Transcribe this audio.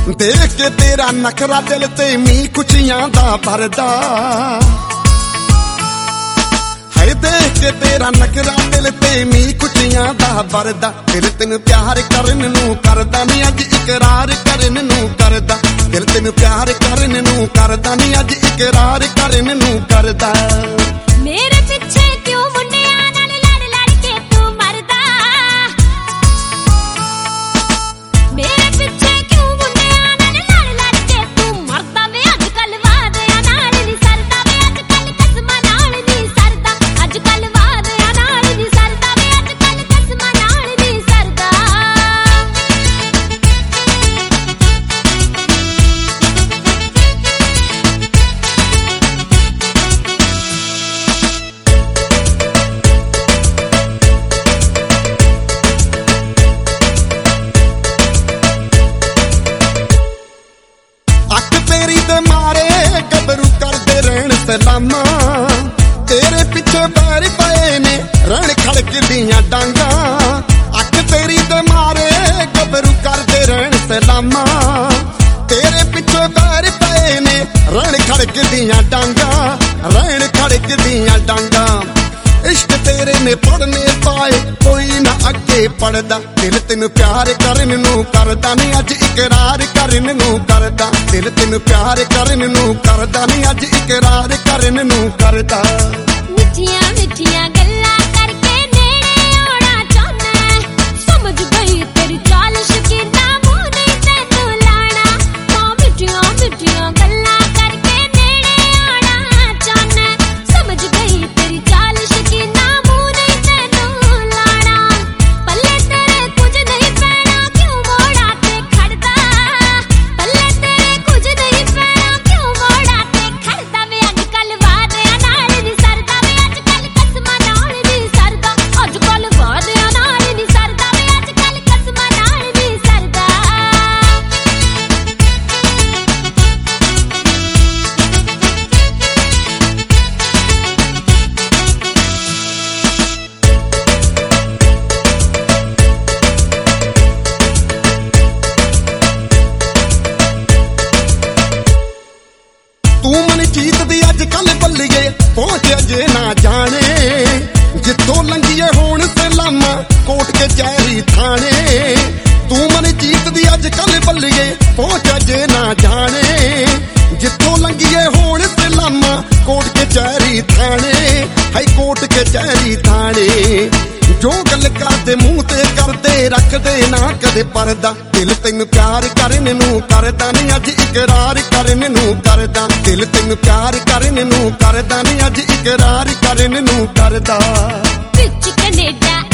देख के तेरा नखरा दिल ते मीं खुशियां दा भरदा है। देख के तेरा नखरा दिल ते मीं खुशियां दा भरदा। दिल तेन प्यार करन नू करदा नी अज इकरार करन नू करदा। दिल तेन प्यार करन नू करदा नी अज इकरार करन नू करदा। मेरे पिछे क्यों मुंडिया नाल लड़ लड़ के तू मरदा। मेरे पिछे क्यों मुंडिया नाल लड़ लड़ के तू मरदा। वे अजकल वादियां नाल नी सरदा। वे अजकल कसमां नाल नी सरदा। अजकल वादियां नाल नी सरदा। वे अजकल कसमां नाल नी सरदा। मारे गबरू करदे रहन सलामा। तेरे पिछे पैर पए ने रण खड़क दियां डांगा। अख तेरी ते मारे गबरू करदे रहन सलामा। तेरे पिछे पैर पए ने रण खड़क दियां डांगा। रण खड़क दियां डांगा। इश्क तेरे ने पढ़ने पाए कोई ना अगे पढ़दा। दिल तेन प्यार करन नू करदा नी अज इकरार करन नू करदा। दिल तेन प्यार करन नू करदा नी अज इकरार करन नू करदा। मिठियां मिठियां गल्लां करके नेड़े आउणा चाहना। समझ गई तेरी चाल शकीना मुंह नहीं तैनू लाना। हां मिठियां मिठियां गल्लां करके नेड़े आउणा चाहना। समझ गई तेरी चाल शकीना मुंह नहीं तैनू लाना। पल्ले तेरे कुछ नहीं पैना क्यों मोड़ा ते खड़दा। पल्ले तेरे कुछ नहीं पैना क्यों मोड़ा ते खड़दा। वे अजकल वादियां नाल नी सरदा। वे अजकल कसमां नाल नी सरदा। अजकल वादियां नाल नी सरदा। वे अजकल कसमां नाल नी सरदा। तू मन जीत दी अजकल बल्लिए पहुंचे जे ना जाने। जिथों लंघिए होण सलामा कोट कचहरी थाने। तू मन जीत दी अजकल बल्लिए पहुंचे जे ना जाने। जिथों लंघिए होण सलामा कोट कचहरी थाने। हाई कोट कचहरी थाने। जो गल करदे मुंह ते करदे रखदे ना कदे परदा। दिल तेन प्यार करन नू करदा नी अज इकरार करन नू करदा। दिल तेन प्यार करन नू करदा नी अज इकरार करन नू करदा। विच कनेडा